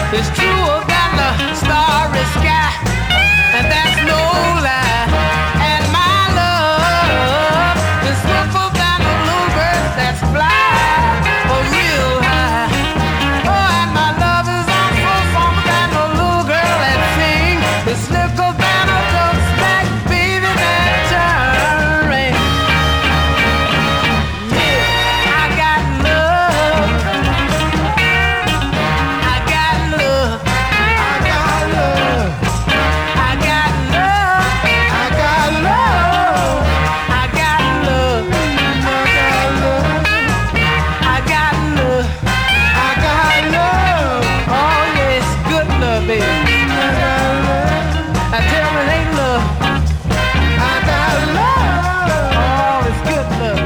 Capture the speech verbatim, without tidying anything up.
It's truer than the starry sky, and that's no lie. And my love is swifter than the bluebirds that fly for real high. Oh, and my love is also stronger than the little girl that sing. It's slicker than a duck's back, baby, that turn. Yeah, I got love. I got love. I got love. I got love. I got love. I got love. I got love. I got love. Oh yes, good love, baby. I tell me it ain't love. I got love. Oh, it's good love.